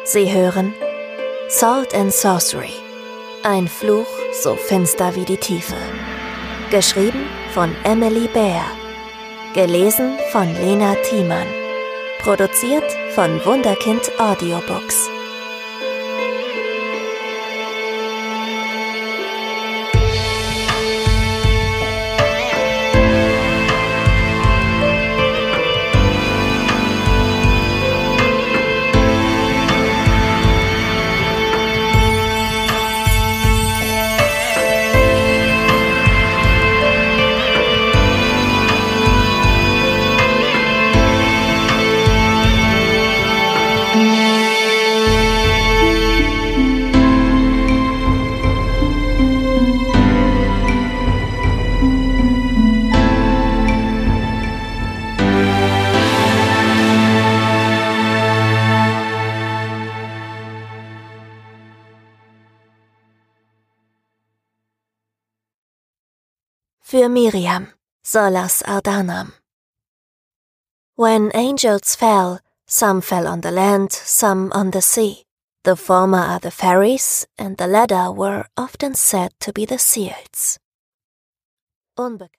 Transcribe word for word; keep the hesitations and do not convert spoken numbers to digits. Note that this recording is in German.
Sie hören Salt and Sorcery, ein Fluch so finster wie die Tiefe. Geschrieben von Emily Bär. Gelesen von Lena Thiemann. Produziert von Wunderkind Audiobooks. Für Miriam, Solas Ardanam. When angels fell, some fell on the land, some on the sea. The former are the fairies, and the latter were often said to be the seals. Unbe